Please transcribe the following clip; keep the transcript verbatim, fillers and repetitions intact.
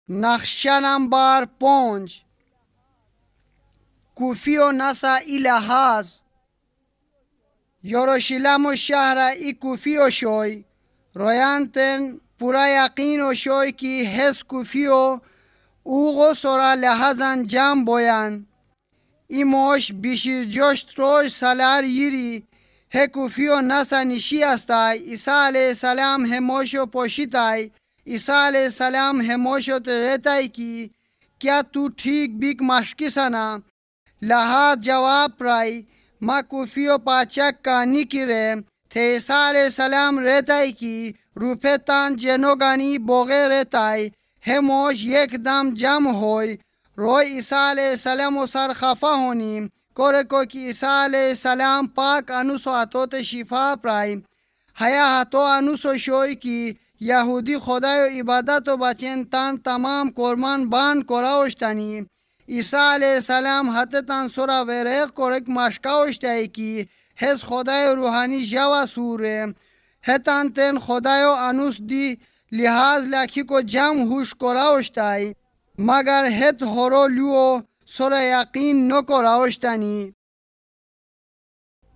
نقشه number پنج کوفی و نسا ای لحاظ یروشلم و شهر ای کوفی و شوی رویانتن پورا یقین و شوی کی حس کوفی و اوغو سورا لحاظن جمع بوین ای موش بیشیر جشت روش سالار یری he kufio nasa nishi astai Isa alayhi salam he mosho poshitai Isa alayhi salam he mosho teretai ki kya tu ठीक बिक मशकिसना लहा जवाब प्राई मा कुफियो पाचक कानी किरे थे ईसा अलैहि सलाम रहताई की रूपे तान जेनोगानी बोगे रहताई हे मोश एकदम जम होय रोय ईसा अलैहि सलाम सर खफा होनी कोरे को कि ईसा अलैहि सलाम पाक अनुसो हाथोत शिफा प्राई हया हाथो अनुसो शोय की यहूदी खुदायो इबादत व बचेन तान तमाम कुर्बान बान कोराउश्तनी ईसा अलैहि सलाम हततान सुरा वेरेक कोरेक मशकाउश्ताई की हेस खुदायो रूहानी जवा सूरे हेतान तेन खुदायो अनुस दी लिहाज लाखी को जम हुश कोराउश्ताई मगर हेत होरो लियो सुरा यकीन न कोराउश्तनी